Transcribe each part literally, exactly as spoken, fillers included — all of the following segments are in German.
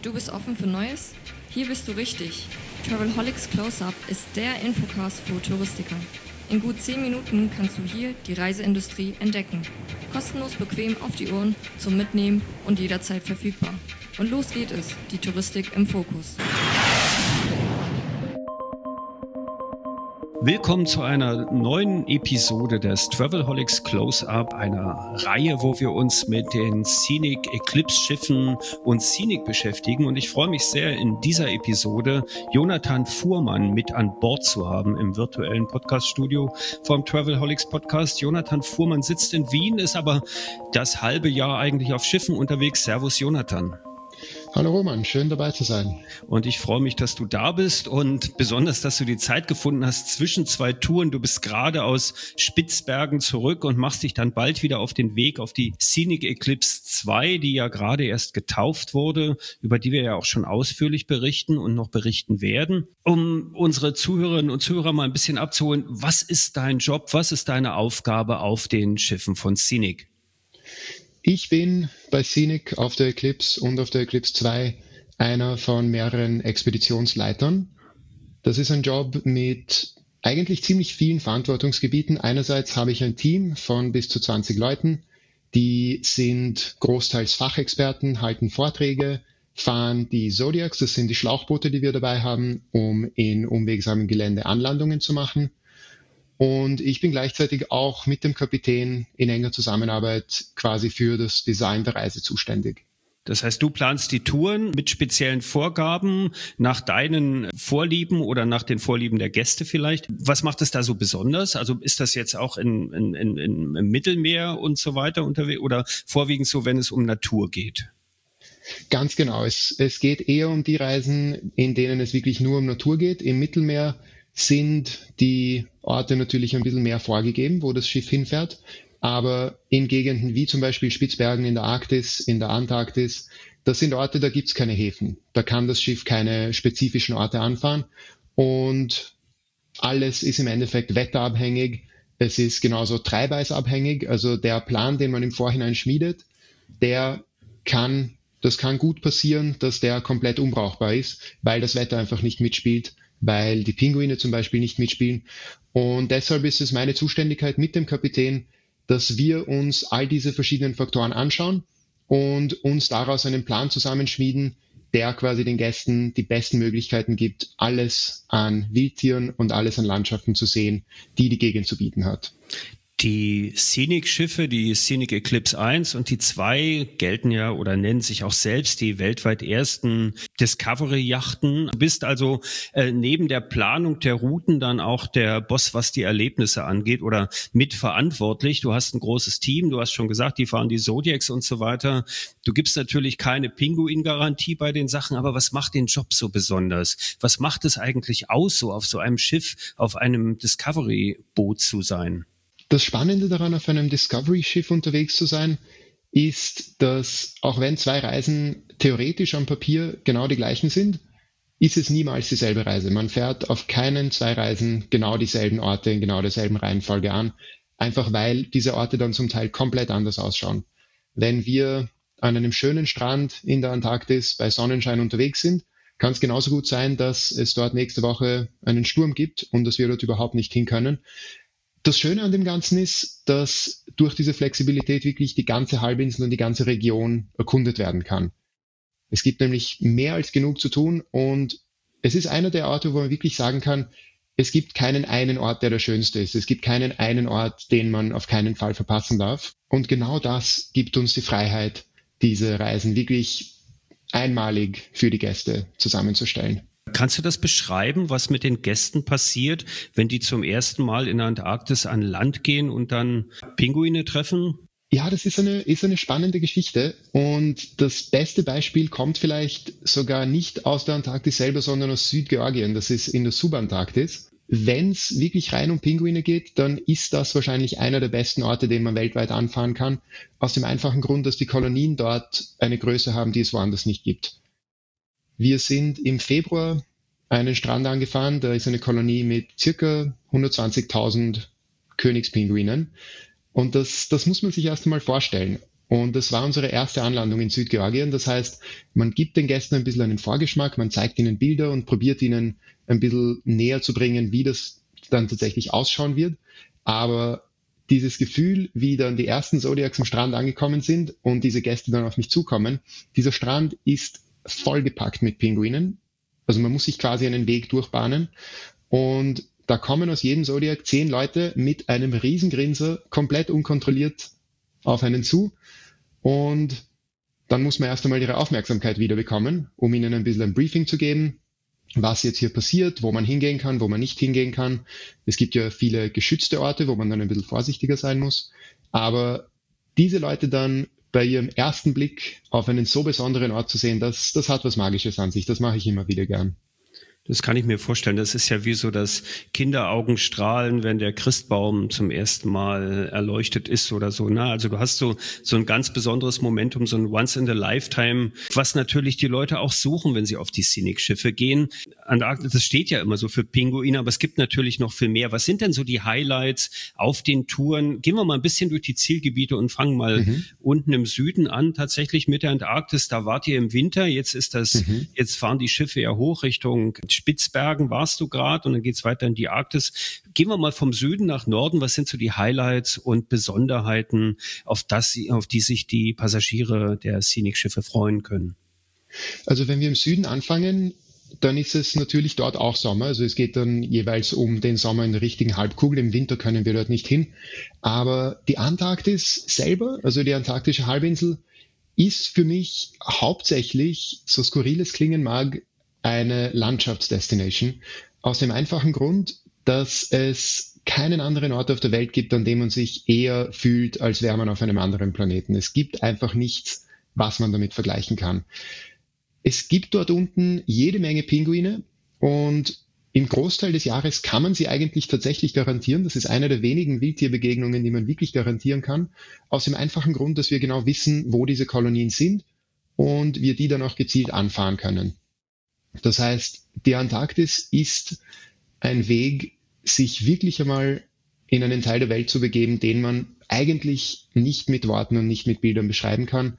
Du bist offen für Neues? Hier bist du richtig. Travelholics Close-Up ist der Infocast für Touristiker. In gut zehn Minuten kannst du hier die Reiseindustrie entdecken. Kostenlos bequem auf die Ohren, zum Mitnehmen und jederzeit verfügbar. Und los geht es, die Touristik im Fokus. Willkommen zu einer neuen Episode des Travelholics Close-Up, einer Reihe, wo wir uns mit den Scenic Eclipse Schiffen und Scenic beschäftigen. Und ich freue mich sehr, in dieser Episode Jonathan Fuhrmann mit an Bord zu haben im virtuellen Podcaststudio vom Travelholics Podcast. Jonathan Fuhrmann sitzt in Wien, ist aber das halbe Jahr eigentlich auf Schiffen unterwegs. Servus, Jonathan. Hallo Roman, schön dabei zu sein. Und ich freue mich, dass du da bist und besonders, dass du die Zeit gefunden hast zwischen zwei Touren. Du bist gerade aus Spitzbergen zurück und machst dich dann bald wieder auf den Weg auf die Scenic Eclipse zwei, die ja gerade erst getauft wurde, über die wir ja auch schon ausführlich berichten und noch berichten werden. Um unsere Zuhörerinnen und Zuhörer mal ein bisschen abzuholen, was ist dein Job, was ist deine Aufgabe auf den Schiffen von Scenic? Ich bin bei Scenic auf der Eclipse und auf der Eclipse zwei einer von mehreren Expeditionsleitern. Das ist ein Job mit eigentlich ziemlich vielen Verantwortungsgebieten. Einerseits habe ich ein Team von bis zu zwanzig Leuten, die sind großteils Fachexperten, halten Vorträge, fahren die Zodiacs, das sind die Schlauchboote, die wir dabei haben, um in unwegsamem Gelände Anlandungen zu machen. Und ich bin gleichzeitig auch mit dem Kapitän in enger Zusammenarbeit quasi für das Design der Reise zuständig. Das heißt, du planst die Touren mit speziellen Vorgaben nach deinen Vorlieben oder nach den Vorlieben der Gäste vielleicht. Was macht es da so besonders? Also ist das jetzt auch in, in, in, im Mittelmeer und so weiter unterwegs oder vorwiegend so, wenn es um Natur geht? Ganz genau. Es, es geht eher um die Reisen, in denen es wirklich nur um Natur geht. Im Mittelmeer sind die Orte natürlich ein bisschen mehr vorgegeben, wo das Schiff hinfährt. Aber in Gegenden wie zum Beispiel Spitzbergen in der Arktis, in der Antarktis, das sind Orte, da gibt's keine Häfen. Da kann das Schiff keine spezifischen Orte anfahren. Und alles ist im Endeffekt wetterabhängig. Es ist genauso treibeisabhängig. Also der Plan, den man im Vorhinein schmiedet, der kann, das kann gut passieren, dass der komplett unbrauchbar ist, weil das Wetter einfach nicht mitspielt, weil die Pinguine zum Beispiel nicht mitspielen. Und deshalb ist es meine Zuständigkeit mit dem Kapitän, dass wir uns all diese verschiedenen Faktoren anschauen und uns daraus einen Plan zusammenschmieden, der quasi den Gästen die besten Möglichkeiten gibt, alles an Wildtieren und alles an Landschaften zu sehen, die die Gegend zu bieten hat. Die Scenic-Schiffe, die Scenic Eclipse eins und die zwei gelten ja oder nennen sich auch selbst die weltweit ersten Discovery-Yachten. Du bist also äh, neben der Planung der Routen dann auch der Boss, was die Erlebnisse angeht oder mitverantwortlich. Du hast ein großes Team, du hast schon gesagt, die fahren die Zodiacs und so weiter. Du gibst natürlich keine Pinguin-Garantie bei den Sachen, aber was macht den Job so besonders? Was macht es eigentlich aus, so auf so einem Schiff, auf einem Discovery-Boot zu sein? Das Spannende daran, auf einem Discovery-Schiff unterwegs zu sein, ist, dass auch wenn zwei Reisen theoretisch am Papier genau die gleichen sind, ist es niemals dieselbe Reise. Man fährt auf keinen zwei Reisen genau dieselben Orte in genau derselben Reihenfolge an, einfach weil diese Orte dann zum Teil komplett anders ausschauen. Wenn wir an einem schönen Strand in der Antarktis bei Sonnenschein unterwegs sind, kann es genauso gut sein, dass es dort nächste Woche einen Sturm gibt und dass wir dort überhaupt nicht hin können. Das Schöne an dem Ganzen ist, dass durch diese Flexibilität wirklich die ganze Halbinsel und die ganze Region erkundet werden kann. Es gibt nämlich mehr als genug zu tun und es ist einer der Orte, wo man wirklich sagen kann, es gibt keinen einen Ort, der der schönste ist. Es gibt keinen einen Ort, den man auf keinen Fall verpassen darf. Und genau das gibt uns die Freiheit, diese Reisen wirklich einmalig für die Gäste zusammenzustellen. Kannst du das beschreiben, was mit den Gästen passiert, wenn die zum ersten Mal in der Antarktis an Land gehen und dann Pinguine treffen? Ja, das ist eine, ist eine spannende Geschichte und das beste Beispiel kommt vielleicht sogar nicht aus der Antarktis selber, sondern aus Südgeorgien. Das ist in der Subantarktis. Wenn es wirklich rein um Pinguine geht, dann ist das wahrscheinlich einer der besten Orte, den man weltweit anfahren kann. Aus dem einfachen Grund, dass die Kolonien dort eine Größe haben, die es woanders nicht gibt. Wir sind im Februar einen Strand angefahren, da ist eine Kolonie mit circa hundertzwanzigtausend Königspinguinen. Und das, das muss man sich erst einmal vorstellen. Und das war unsere erste Anlandung in Südgeorgien. Das heißt, man gibt den Gästen ein bisschen einen Vorgeschmack, man zeigt ihnen Bilder und probiert ihnen ein bisschen näher zu bringen, wie das dann tatsächlich ausschauen wird. Aber dieses Gefühl, wie dann die ersten Zodiacs am Strand angekommen sind und diese Gäste dann auf mich zukommen, dieser Strand ist vollgepackt mit Pinguinen. Also man muss sich quasi einen Weg durchbahnen. Und da kommen aus jedem Zodiac zehn Leute mit einem Riesengrinser komplett unkontrolliert auf einen zu. Und dann muss man erst einmal ihre Aufmerksamkeit wieder bekommen, um ihnen ein bisschen ein Briefing zu geben, was jetzt hier passiert, wo man hingehen kann, wo man nicht hingehen kann. Es gibt ja viele geschützte Orte, wo man dann ein bisschen vorsichtiger sein muss. Aber diese Leute dann bei ihrem ersten Blick auf einen so besonderen Ort zu sehen, das, das hat was Magisches an sich. Das mache ich immer wieder gern. Das kann ich mir vorstellen. Das ist ja wie so das Kinderaugenstrahlen, wenn der Christbaum zum ersten Mal erleuchtet ist oder so. Na, also du hast so so ein ganz besonderes Momentum, so ein Once in a Lifetime, was natürlich die Leute auch suchen, wenn sie auf die Scenic-Schiffe gehen. Antarktis, das steht ja immer so für Pinguine, aber es gibt natürlich noch viel mehr. Was sind denn so die Highlights auf den Touren? Gehen wir mal ein bisschen durch die Zielgebiete und fangen mal mhm. unten im Süden an, tatsächlich mit der Antarktis. Da wart ihr im Winter. Jetzt ist das, mhm. jetzt fahren die Schiffe ja hoch Richtung Spitzbergen warst du gerade und dann geht's weiter in die Arktis. Gehen wir mal vom Süden nach Norden. Was sind so die Highlights und Besonderheiten, auf das, auf die sich die Passagiere der Scenic-Schiffe freuen können? Also wenn wir im Süden anfangen, dann ist es natürlich dort auch Sommer. Also es geht dann jeweils um den Sommer in der richtigen Halbkugel. Im Winter können wir dort nicht hin. Aber die Antarktis selber, also die antarktische Halbinsel, ist für mich hauptsächlich, so skurril es klingen mag, eine Landschaftsdestination. Aus dem einfachen Grund, dass es keinen anderen Ort auf der Welt gibt, an dem man sich eher fühlt, als wäre man auf einem anderen Planeten. Es gibt einfach nichts, was man damit vergleichen kann. Es gibt dort unten jede Menge Pinguine und im Großteil des Jahres kann man sie eigentlich tatsächlich garantieren. Das ist eine der wenigen Wildtierbegegnungen, die man wirklich garantieren kann. Aus dem einfachen Grund, dass wir genau wissen, wo diese Kolonien sind und wir die dann auch gezielt anfahren können. Das heißt, die Antarktis ist ein Weg, sich wirklich einmal in einen Teil der Welt zu begeben, den man eigentlich nicht mit Worten und nicht mit Bildern beschreiben kann.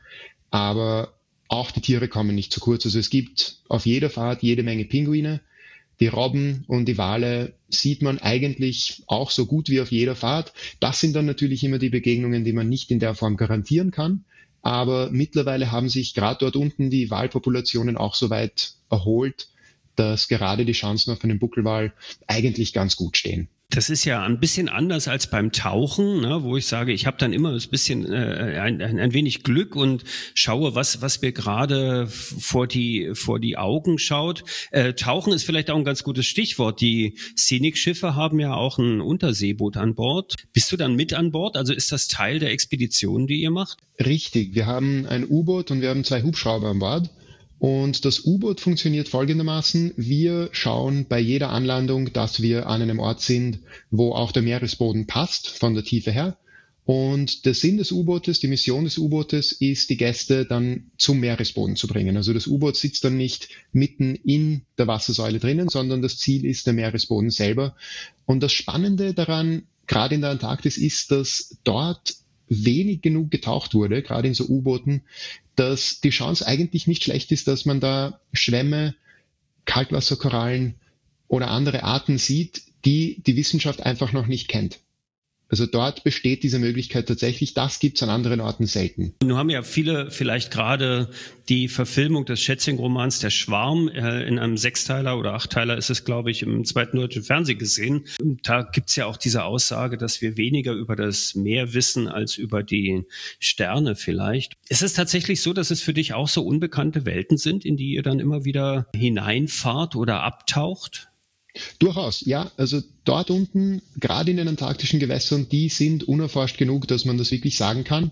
Aber auch die Tiere kommen nicht zu kurz. Also es gibt auf jeder Fahrt jede Menge Pinguine. Die Robben und die Wale sieht man eigentlich auch so gut wie auf jeder Fahrt. Das sind dann natürlich immer die Begegnungen, die man nicht in der Form garantieren kann. Aber mittlerweile haben sich gerade dort unten die Walpopulationen auch so weit erholt, dass gerade die Chancen auf einen Buckelwal eigentlich ganz gut stehen. Das ist ja ein bisschen anders als beim Tauchen, ne, wo ich sage, ich habe dann immer ein bisschen äh, ein, ein wenig Glück und schaue, was was mir gerade vor die vor die Augen schaut. Äh, Tauchen ist vielleicht auch ein ganz gutes Stichwort. Die Scenic-Schiffe haben ja auch ein Unterseeboot an Bord. Bist du dann mit an Bord? Also ist das Teil der Expedition, die ihr macht? Richtig. Wir haben ein U-Boot und wir haben zwei Hubschrauber an Bord. Und das U-Boot funktioniert folgendermaßen. Wir schauen bei jeder Anlandung, dass wir an einem Ort sind, wo auch der Meeresboden passt, von der Tiefe her. Und der Sinn des U-Bootes, die Mission des U-Bootes ist, die Gäste dann zum Meeresboden zu bringen. Also das U-Boot sitzt dann nicht mitten in der Wassersäule drinnen, sondern das Ziel ist der Meeresboden selber. Und das Spannende daran, gerade in der Antarktis, ist, dass dort wenig genug getaucht wurde, gerade in so U-Booten, dass die Chance eigentlich nicht schlecht ist, dass man da Schwämme, Kaltwasserkorallen oder andere Arten sieht, die die Wissenschaft einfach noch nicht kennt. Also dort besteht diese Möglichkeit tatsächlich. Das gibt's an anderen Orten selten. Nun haben ja viele vielleicht gerade die Verfilmung des Schätzing-Romans Der Schwarm äh, in einem Sechsteiler oder Achtteiler ist es, glaube ich, im zweiten deutschen Fernsehen gesehen. Da gibt's ja auch diese Aussage, dass wir weniger über das Meer wissen als über die Sterne vielleicht. Ist es tatsächlich so, dass es für dich auch so unbekannte Welten sind, in die ihr dann immer wieder hineinfahrt oder abtaucht? Durchaus, ja. Also dort unten, gerade in den antarktischen Gewässern, die sind unerforscht genug, dass man das wirklich sagen kann.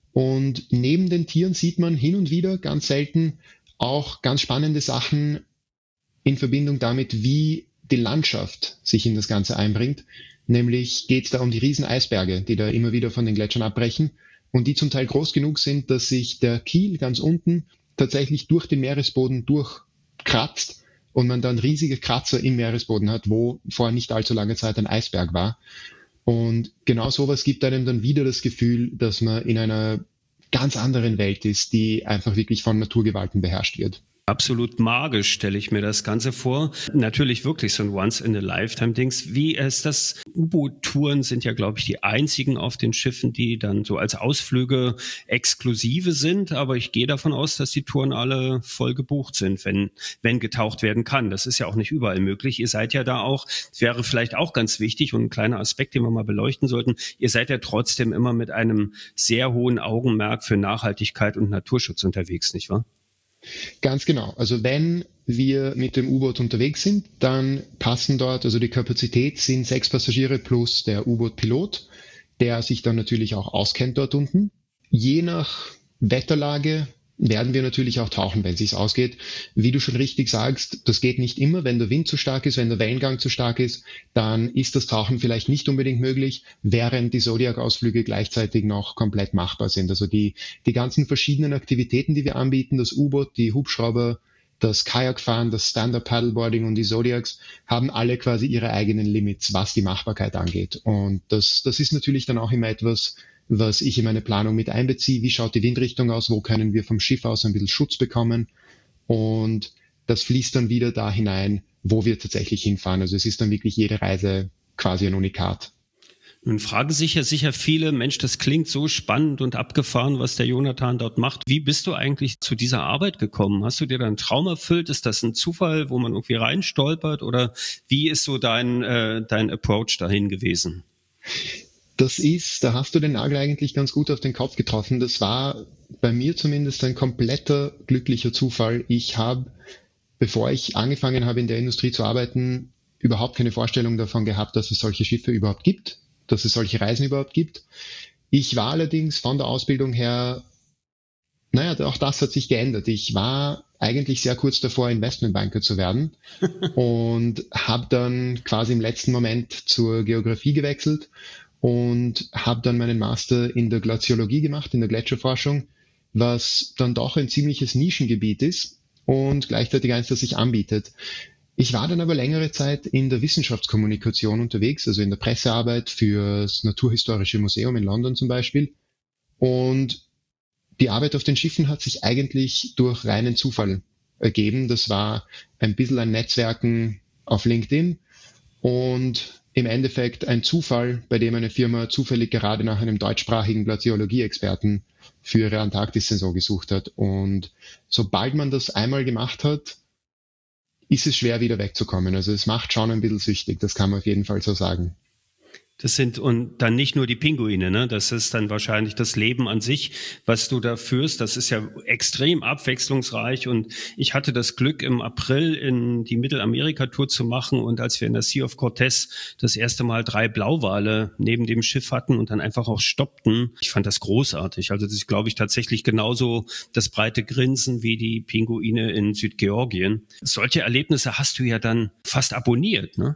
Und neben den Tieren sieht man hin und wieder, ganz selten, auch ganz spannende Sachen in Verbindung damit, wie die Landschaft sich in das Ganze einbringt. Nämlich geht es da um die Rieseneisberge, die da immer wieder von den Gletschern abbrechen und die zum Teil groß genug sind, dass sich der Kiel ganz unten tatsächlich durch den Meeresboden durchkratzt und man dann riesige Kratzer im Meeresboden hat, wo vor nicht allzu langer Zeit ein Eisberg war. Und genau sowas gibt einem dann wieder das Gefühl, dass man in einer ganz anderen Welt ist, die einfach wirklich von Naturgewalten beherrscht wird. Absolut magisch stelle ich mir das Ganze vor. Natürlich wirklich so ein Once-in-a-Lifetime-Dings. Wie ist das? U-Boot-Touren sind ja, glaube ich, die einzigen auf den Schiffen, die dann so als Ausflüge exklusive sind. Aber ich gehe davon aus, dass die Touren alle voll gebucht sind, wenn, wenn getaucht werden kann. Das ist ja auch nicht überall möglich. Ihr seid ja da auch, das wäre vielleicht auch ganz wichtig und ein kleiner Aspekt, den wir mal beleuchten sollten. Ihr seid ja trotzdem immer mit einem sehr hohen Augenmerk für Nachhaltigkeit und Naturschutz unterwegs, nicht wahr? Ganz genau. Also wenn wir mit dem U-Boot unterwegs sind, dann passen dort, also die Kapazität sind sechs Passagiere plus der U-Boot-Pilot, der sich dann natürlich auch auskennt dort unten. Je nach Wetterlage werden wir natürlich auch tauchen, wenn es sich ausgeht. Wie du schon richtig sagst, das geht nicht immer. Wenn der Wind zu stark ist, wenn der Wellengang zu stark ist, dann ist das Tauchen vielleicht nicht unbedingt möglich, während die Zodiac-Ausflüge gleichzeitig noch komplett machbar sind. Also die, die ganzen verschiedenen Aktivitäten, die wir anbieten, das U-Boot, die Hubschrauber, das Kajakfahren, das Stand-Up-Paddleboarding und die Zodiacs haben alle quasi ihre eigenen Limits, was die Machbarkeit angeht. Und das, das ist natürlich dann auch immer etwas, was ich in meine Planung mit einbeziehe. Wie schaut die Windrichtung aus? Wo können wir vom Schiff aus ein bisschen Schutz bekommen? Und das fließt dann wieder da hinein, wo wir tatsächlich hinfahren. Also es ist dann wirklich jede Reise quasi ein Unikat. Nun fragen sich ja sicher viele, Mensch, das klingt so spannend und abgefahren, was der Jonathan dort macht. Wie bist du eigentlich zu dieser Arbeit gekommen? Hast du dir da einen Traum erfüllt? Ist das ein Zufall, wo man irgendwie reinstolpert? Oder wie ist so dein, äh, dein Approach dahin gewesen? Das ist, da hast du den Nagel eigentlich ganz gut auf den Kopf getroffen. Das war bei mir zumindest ein kompletter glücklicher Zufall. Ich habe, bevor ich angefangen habe, in der Industrie zu arbeiten, überhaupt keine Vorstellung davon gehabt, dass es solche Schiffe überhaupt gibt, dass es solche Reisen überhaupt gibt. Ich war allerdings von der Ausbildung her, naja, auch das hat sich geändert. Ich war eigentlich sehr kurz davor, Investmentbanker zu werden und habe dann quasi im letzten Moment zur Geografie gewechselt und habe dann meinen Master in der Glaziologie gemacht, in der Gletscherforschung, was dann doch ein ziemliches Nischengebiet ist und gleichzeitig eins, das sich anbietet. Ich war dann aber längere Zeit in der Wissenschaftskommunikation unterwegs, also in der Pressearbeit für das Naturhistorische Museum in London zum Beispiel. Und die Arbeit auf den Schiffen hat sich eigentlich durch reinen Zufall ergeben. Das war ein bisschen ein Netzwerken auf LinkedIn und im Endeffekt ein Zufall, bei dem eine Firma zufällig gerade nach einem deutschsprachigen Glaziologie-Experten für ihre Antarktis-Saison gesucht hat. Und sobald man das einmal gemacht hat, ist es schwer, wieder wegzukommen. Also es macht schon ein bisschen süchtig, das kann man auf jeden Fall so sagen. Das sind und dann nicht nur die Pinguine, ne? Das ist dann wahrscheinlich das Leben an sich, was du da führst. Das ist ja extrem abwechslungsreich und ich hatte das Glück, im April in die Mittelamerika-Tour zu machen und als wir in der Sea of Cortez das erste Mal drei Blauwale neben dem Schiff hatten und dann einfach auch stoppten. Ich fand das großartig. Also das ist, glaube ich, tatsächlich genauso das breite Grinsen wie die Pinguine in Südgeorgien. Solche Erlebnisse hast du ja dann fast abonniert, ne?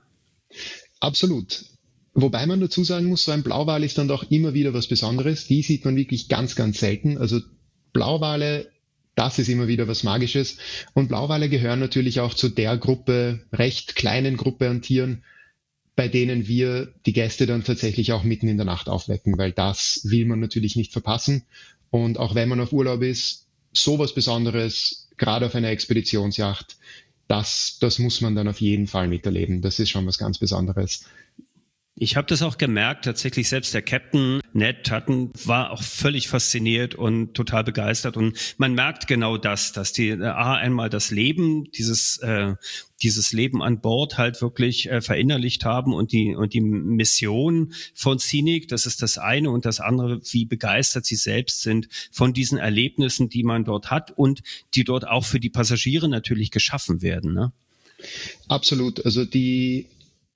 Absolut. Wobei man dazu sagen muss, so ein Blauwal ist dann doch immer wieder was Besonderes. Die sieht man wirklich ganz, ganz selten. Also Blauwale, das ist immer wieder was Magisches. Und Blauwale gehören natürlich auch zu der Gruppe, recht kleinen Gruppe an Tieren, bei denen wir die Gäste dann tatsächlich auch mitten in der Nacht aufwecken, weil das will man natürlich nicht verpassen. Und auch wenn man auf Urlaub ist, sowas Besonderes, gerade auf einer Expeditionsjacht, das, das muss man dann auf jeden Fall miterleben. Das ist schon was ganz Besonderes. Ich habe das auch gemerkt, tatsächlich selbst der Captain Ned Tutton war auch völlig fasziniert und total begeistert und man merkt genau das, dass die äh, einmal das Leben, dieses äh, dieses Leben an Bord halt wirklich äh, verinnerlicht haben und die und die Mission von Scenic, das ist das eine und das andere, wie begeistert sie selbst sind von diesen Erlebnissen, die man dort hat und die dort auch für die Passagiere natürlich geschaffen werden, ne? Absolut, also die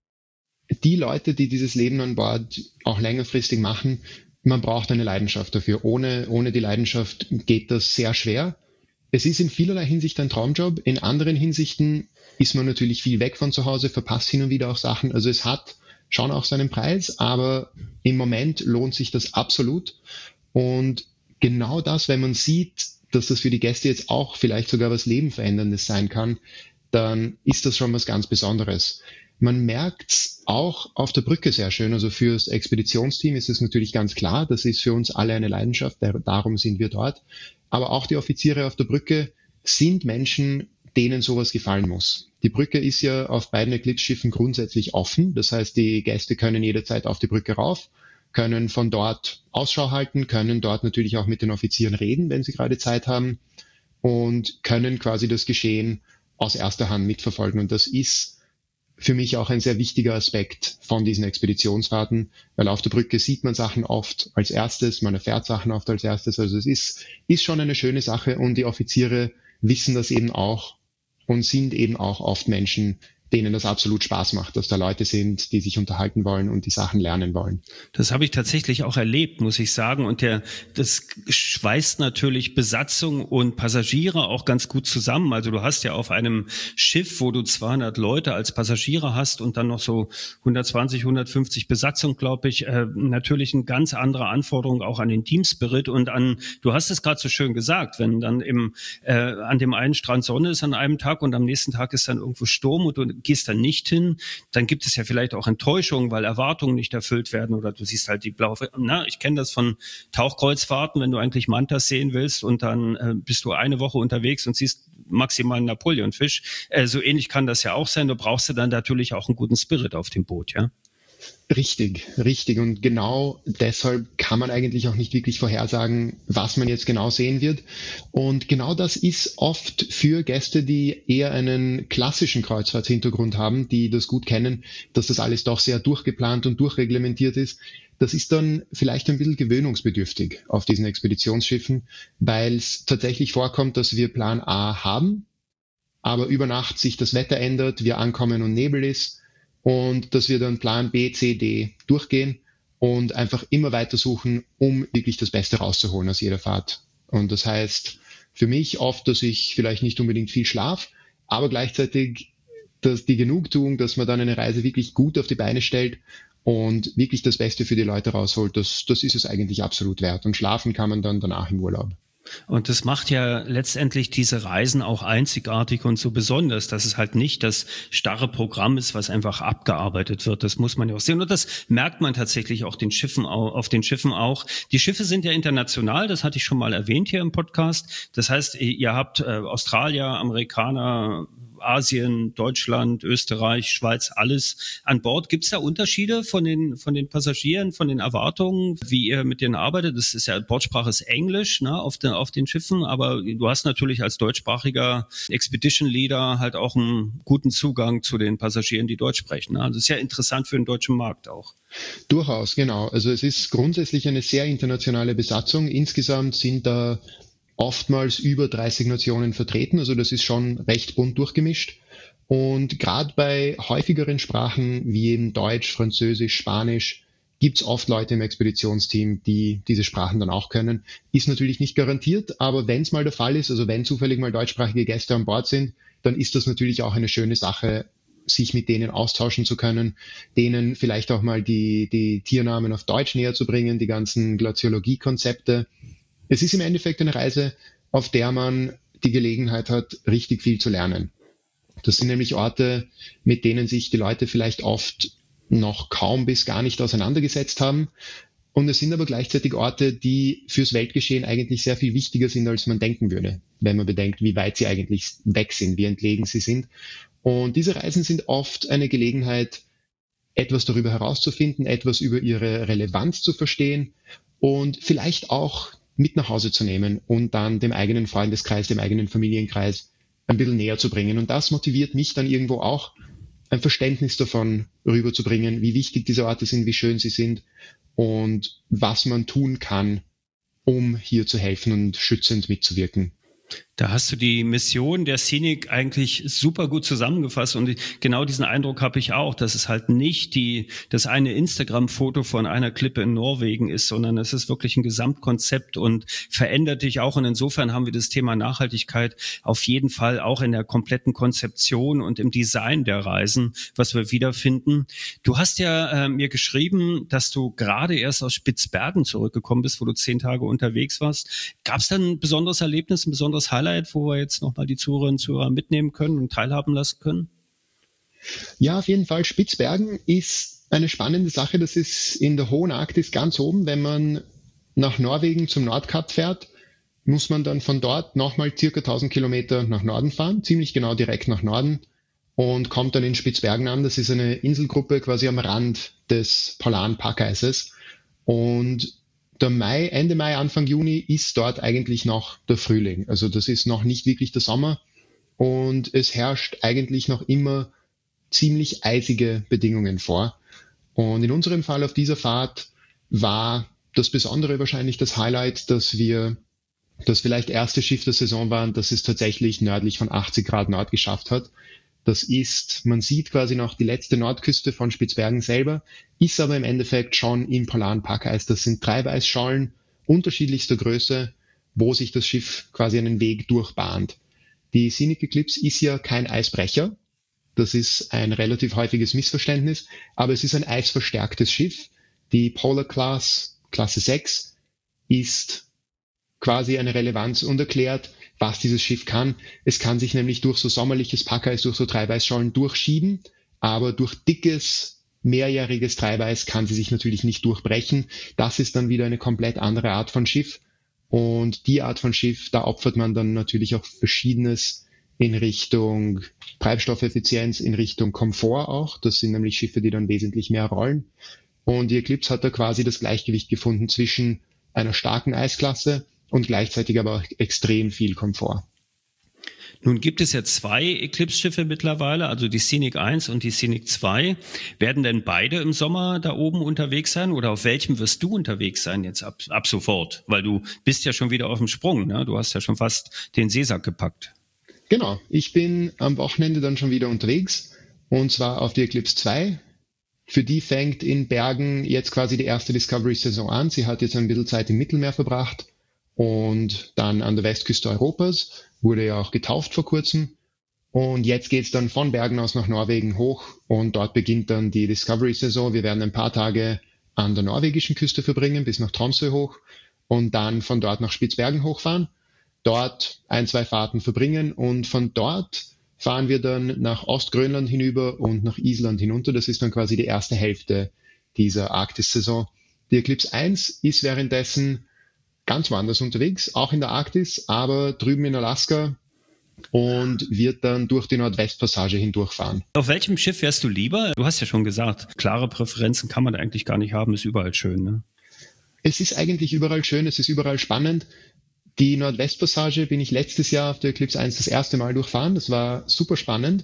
Die Leute, die dieses Leben an Bord auch längerfristig machen, man braucht eine Leidenschaft dafür. Ohne, ohne die Leidenschaft geht das sehr schwer. Es ist in vielerlei Hinsicht ein Traumjob. In anderen Hinsichten ist man natürlich viel weg von zu Hause, verpasst hin und wieder auch Sachen. Also es hat schon auch seinen Preis, aber im Moment lohnt sich das absolut. Und genau das, wenn man sieht, dass das für die Gäste jetzt auch vielleicht sogar was Lebenveränderndes sein kann, dann ist das schon was ganz Besonderes. Man merkt's auch auf der Brücke sehr schön. Also fürs Expeditionsteam ist es natürlich ganz klar, das ist für uns alle eine Leidenschaft, darum sind wir dort. Aber auch die Offiziere auf der Brücke sind Menschen, denen sowas gefallen muss. Die Brücke ist ja auf beiden Eclipse-Schiffen grundsätzlich offen. Das heißt, die Gäste können jederzeit auf die Brücke rauf, können von dort Ausschau halten, können dort natürlich auch mit den Offizieren reden, wenn sie gerade Zeit haben und können quasi das Geschehen aus erster Hand mitverfolgen. Und das ist für mich auch ein sehr wichtiger Aspekt von diesen Expeditionsfahrten, weil auf der Brücke sieht man Sachen oft als erstes, man erfährt Sachen oft als erstes. Also es ist, ist schon eine schöne Sache und die Offiziere wissen das eben auch und sind eben auch oft Menschen, denen das absolut Spaß macht, dass da Leute sind, die sich unterhalten wollen und die Sachen lernen wollen. Das habe ich tatsächlich auch erlebt, muss ich sagen. Und der, das schweißt natürlich Besatzung und Passagiere auch ganz gut zusammen. Also du hast ja auf einem Schiff, wo du zweihundert Leute als Passagiere hast und dann noch so hundertzwanzig, hundertfünfzig Besatzung, glaube ich, äh, natürlich eine ganz andere Anforderung auch an den Teamspirit und an, du hast es gerade so schön gesagt, wenn dann im äh, an dem einen Strand Sonne ist an einem Tag und am nächsten Tag ist dann irgendwo Sturm und du gehst dann nicht hin, dann gibt es ja vielleicht auch Enttäuschungen, weil Erwartungen nicht erfüllt werden oder du siehst halt die blaue, na, ich kenne das von Tauchkreuzfahrten, wenn du eigentlich Mantas sehen willst und dann äh, bist du eine Woche unterwegs und siehst maximal einen Napoleonfisch. Äh, so ähnlich kann das ja auch sein, du brauchst ja dann natürlich auch einen guten Spirit auf dem Boot, ja? Richtig, richtig. Und genau deshalb kann man eigentlich auch nicht wirklich vorhersagen, was man jetzt genau sehen wird. Und genau das ist oft für Gäste, die eher einen klassischen Kreuzfahrtshintergrund haben, die das gut kennen, dass das alles doch sehr durchgeplant und durchreglementiert ist. Das ist dann vielleicht ein bisschen gewöhnungsbedürftig auf diesen Expeditionsschiffen, weil es tatsächlich vorkommt, dass wir Plan A haben, aber über Nacht sich das Wetter ändert, wir ankommen und Nebel ist. Und dass wir dann Plan B, C, D durchgehen und einfach immer weiter suchen, um wirklich das Beste rauszuholen aus jeder Fahrt. Und das heißt für mich oft, dass ich vielleicht nicht unbedingt viel schlaf, aber gleichzeitig dass die Genugtuung, dass man dann eine Reise wirklich gut auf die Beine stellt und wirklich das Beste für die Leute rausholt, das, das ist es eigentlich absolut wert. Und schlafen kann man dann danach im Urlaub. Und das macht ja letztendlich diese Reisen auch einzigartig und so besonders, dass es halt nicht das starre Programm ist, was einfach abgearbeitet wird. Das muss man ja auch sehen. Und das merkt man tatsächlich auch den Schiffen, auf den Schiffen auch. Die Schiffe sind ja international, das hatte ich schon mal erwähnt hier im Podcast. Das heißt, ihr habt äh, Australier, Amerikaner, Asien, Deutschland, Österreich, Schweiz, alles an Bord. Gibt es da Unterschiede von den von den Passagieren, von den Erwartungen, wie ihr mit denen arbeitet? Das ist ja, Bordsprache ist Englisch, ne, auf den auf den Schiffen, aber du hast natürlich als deutschsprachiger Expedition Leader halt auch einen guten Zugang zu den Passagieren, die Deutsch sprechen. Ne? Das ist ja interessant für den deutschen Markt auch. Durchaus, genau. Also es ist grundsätzlich eine sehr internationale Besatzung. Insgesamt sind da oftmals über dreißig Nationen vertreten, also das ist schon recht bunt durchgemischt. Und gerade bei häufigeren Sprachen wie eben Deutsch, Französisch, Spanisch gibt es oft Leute im Expeditionsteam, die diese Sprachen dann auch können. Ist natürlich nicht garantiert, aber wenn es mal der Fall ist, also wenn zufällig mal deutschsprachige Gäste an Bord sind, dann ist das natürlich auch eine schöne Sache, sich mit denen austauschen zu können, denen vielleicht auch mal die, die Tiernamen auf Deutsch näher zu bringen, die ganzen Glaziologie-Konzepte. Es ist im Endeffekt eine Reise, auf der man die Gelegenheit hat, richtig viel zu lernen. Das sind nämlich Orte, mit denen sich die Leute vielleicht oft noch kaum bis gar nicht auseinandergesetzt haben. Und es sind aber gleichzeitig Orte, die fürs Weltgeschehen eigentlich sehr viel wichtiger sind, als man denken würde, wenn man bedenkt, wie weit sie eigentlich weg sind, wie entlegen sie sind. Und diese Reisen sind oft eine Gelegenheit, etwas darüber herauszufinden, etwas über ihre Relevanz zu verstehen und vielleicht auch mit nach Hause zu nehmen und dann dem eigenen Freundeskreis, dem eigenen Familienkreis ein bisschen näher zu bringen. Und das motiviert mich dann irgendwo auch, ein Verständnis davon rüberzubringen, wie wichtig diese Orte sind, wie schön sie sind und was man tun kann, um hier zu helfen und schützend mitzuwirken. Da hast du die Mission der Scenic eigentlich super gut zusammengefasst und genau diesen Eindruck habe ich auch, dass es halt nicht die das eine Instagram-Foto von einer Klippe in Norwegen ist, sondern es ist wirklich ein Gesamtkonzept und verändert dich auch. Und insofern haben wir das Thema Nachhaltigkeit auf jeden Fall auch in der kompletten Konzeption und im Design der Reisen, was wir wiederfinden. Du hast ja äh, mir geschrieben, dass du gerade erst aus Spitzbergen zurückgekommen bist, wo du zehn Tage unterwegs warst. Gab es dann ein besonderes Erlebnis, ein besonderes Highlight, wo wir jetzt nochmal die Zuhörerinnen und Zuhörer mitnehmen können und teilhaben lassen können? Ja, auf jeden Fall. Spitzbergen ist eine spannende Sache. Das ist in der hohen Arktis ganz oben. Wenn man nach Norwegen zum Nordkap fährt, muss man dann von dort nochmal circa tausend Kilometer nach Norden fahren, ziemlich genau direkt nach Norden, und kommt dann in Spitzbergen an. Das ist eine Inselgruppe quasi am Rand des polaren Packeises. Und der Mai, Ende Mai, Anfang Juni ist dort eigentlich noch der Frühling. Also das ist noch nicht wirklich der Sommer. Und es herrscht eigentlich noch immer ziemlich eisige Bedingungen vor. Und in unserem Fall auf dieser Fahrt war das Besondere wahrscheinlich das Highlight, dass wir das vielleicht erste Schiff der Saison waren, das es tatsächlich nördlich von achtzig Grad Nord geschafft hat. Das ist, man sieht quasi noch die letzte Nordküste von Spitzbergen selber, ist aber im Endeffekt schon im polaren Packeis. Das sind Treibeischollen unterschiedlichster Größe, wo sich das Schiff quasi einen Weg durchbahnt. Die Scenic Eclipse ist ja kein Eisbrecher. Das ist ein relativ häufiges Missverständnis, aber es ist ein eisverstärktes Schiff. Die Polar Class, Klasse sechs, ist quasi eine Relevanz und erklärt, was dieses Schiff kann. Es kann sich nämlich durch so sommerliches Packeis, durch so Treibeischollen durchschieben, aber durch dickes, mehrjähriges Treibeis kann sie sich natürlich nicht durchbrechen. Das ist dann wieder eine komplett andere Art von Schiff. Und die Art von Schiff, da opfert man dann natürlich auch Verschiedenes in Richtung Treibstoffeffizienz, in Richtung Komfort auch. Das sind nämlich Schiffe, die dann wesentlich mehr rollen. Und die Eclipse hat da quasi das Gleichgewicht gefunden zwischen einer starken Eisklasse und gleichzeitig aber auch extrem viel Komfort. Nun gibt es ja zwei Eclipse-Schiffe mittlerweile, also die Scenic eins und die Scenic zwei. Werden denn beide im Sommer da oben unterwegs sein oder auf welchem wirst du unterwegs sein jetzt ab, ab sofort? Weil du bist ja schon wieder auf dem Sprung, ne? Du hast ja schon fast den Seesack gepackt. Genau, ich bin am Wochenende dann schon wieder unterwegs und zwar auf die Eclipse zwei. Für die fängt in Bergen jetzt quasi die erste Discovery-Saison an. Sie hat jetzt ein bisschen Zeit im Mittelmeer verbracht und dann an der Westküste Europas, wurde ja auch getauft vor kurzem. Und jetzt geht's dann von Bergen aus nach Norwegen hoch und dort beginnt dann die Discovery-Saison. Wir werden ein paar Tage an der norwegischen Küste verbringen, bis nach Tromsø hoch und dann von dort nach Spitzbergen hochfahren, dort ein, zwei Fahrten verbringen und von dort fahren wir dann nach Ostgrönland hinüber und nach Island hinunter. Das ist dann quasi die erste Hälfte dieser Arktis-Saison. Die Eclipse eins ist währenddessen ganz woanders unterwegs, auch in der Arktis, aber drüben in Alaska und wird dann durch die Nordwestpassage hindurchfahren. Auf welchem Schiff wärst du lieber? Du hast ja schon gesagt, klare Präferenzen kann man eigentlich gar nicht haben, ist überall schön, ne? Es ist eigentlich überall schön, es ist überall spannend. Die Nordwestpassage bin ich letztes Jahr auf der Eclipse eins das erste Mal durchfahren. Das war super spannend.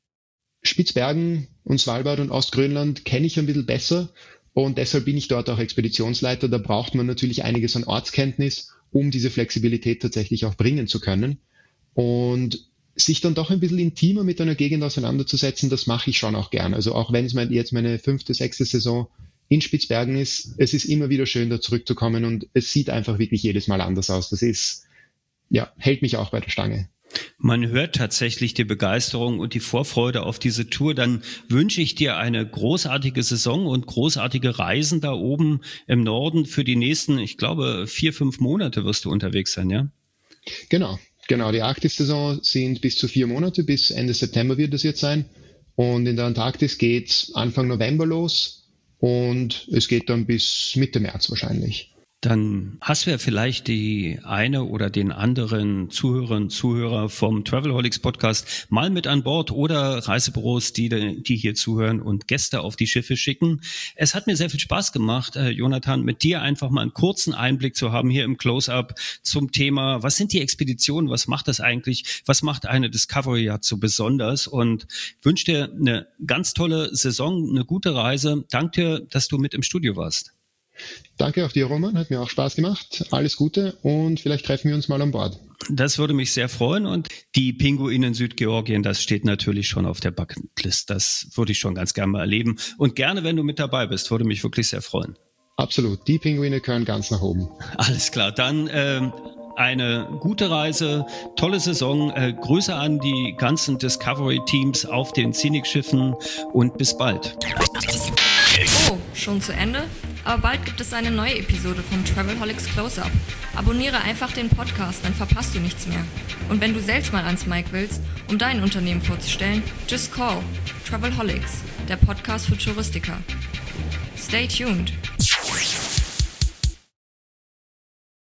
Spitzbergen und Svalbard und Ostgrönland kenne ich ein bisschen besser und deshalb bin ich dort auch Expeditionsleiter. Da braucht man natürlich einiges an Ortskenntnis, um diese Flexibilität tatsächlich auch bringen zu können. Und sich dann doch ein bisschen intimer mit einer Gegend auseinanderzusetzen, das mache ich schon auch gern. Also auch wenn es mein, jetzt meine fünfte, sechste Saison in Spitzbergen ist, es ist immer wieder schön, da zurückzukommen und es sieht einfach wirklich jedes Mal anders aus. Das ist, ja, hält mich auch bei der Stange. Man hört tatsächlich die Begeisterung und die Vorfreude auf diese Tour. Dann wünsche ich dir eine großartige Saison und großartige Reisen da oben im Norden für die nächsten, ich glaube, vier, fünf Monate wirst du unterwegs sein, ja? Genau, genau. Die Arktis-Saison sind bis zu vier Monate, bis Ende September wird es jetzt sein. Und in der Antarktis geht's Anfang November los. Und es geht dann bis Mitte März wahrscheinlich. Dann hast du ja vielleicht die eine oder den anderen Zuhörerinnen und Zuhörer vom Travelholics Podcast mal mit an Bord oder Reisebüros, die, die hier zuhören und Gäste auf die Schiffe schicken. Es hat mir sehr viel Spaß gemacht, äh, Jonathan, mit dir einfach mal einen kurzen Einblick zu haben hier im Close-Up zum Thema, was sind die Expeditionen, was macht das eigentlich, was macht eine Discovery Yacht so besonders, und wünsche dir eine ganz tolle Saison, eine gute Reise. Danke dir, dass du mit im Studio warst. Danke auch dir, Roman. Hat mir auch Spaß gemacht. Alles Gute und vielleicht treffen wir uns mal an Bord. Das würde mich sehr freuen und die Pinguine in Südgeorgien, das steht natürlich schon auf der Bucketlist. Das würde ich schon ganz gerne mal erleben und gerne, wenn du mit dabei bist, würde mich wirklich sehr freuen. Absolut. Die Pinguine gehören ganz nach oben. Alles klar. Dann ähm, eine gute Reise, tolle Saison. Äh, Grüße an die ganzen Discovery-Teams auf den Scenic-Schiffen und bis bald. Oh, schon zu Ende? Aber bald gibt es eine neue Episode vom Travelholics Close-Up. Abonniere einfach den Podcast, dann verpasst du nichts mehr. Und wenn du selbst mal ans Mic willst, um dein Unternehmen vorzustellen, just call Travelholics, der Podcast für Touristiker. Stay tuned.